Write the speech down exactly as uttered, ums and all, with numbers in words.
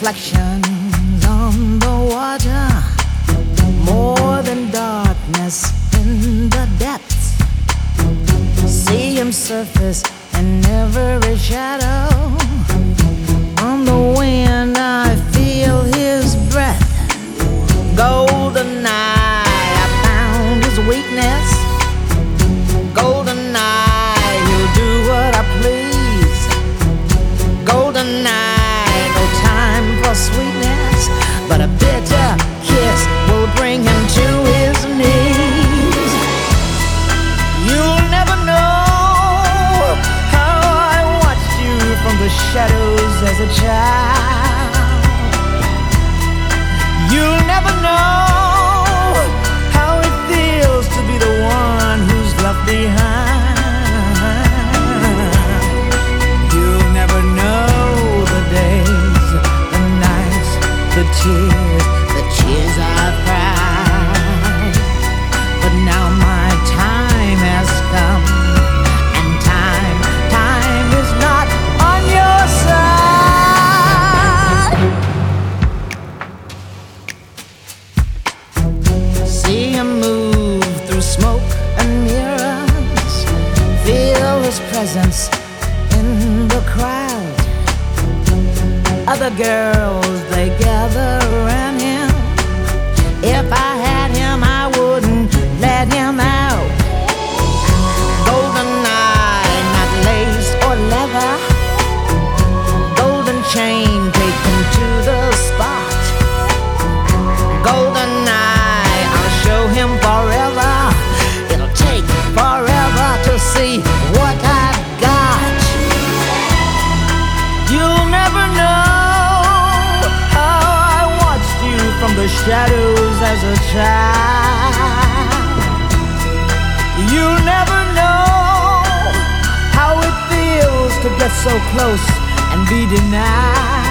reflections on the water, more than darkness in the depths. See him surface in every shadow. On the wind I feel his breath. Golden eye, I found his weakness. Golden eye, he'll do what I please. Golden eye, no time for sweetness, but a bitter kiss will bring him to his knees. You'll never know how I watched you from the shadows as a child. You'll never know how it feels to be the one who's left behind. You'll never know the days, the nights, the tears, the tears I've cried. But now my time has come, and time, time is not on your side. See him move through smoke and mirrors, feel his presence in the crowd. Other girls, they gather around him. If I had him, I wouldn't let him out. Golden eye, not lace or leather. Golden chain taken to the spot. Golden eye, I'll show him forever. It'll take forever to see what I've got. You'll never know how I watched you from the shadows as a child. You'll never know how it feels to get so close and be denied.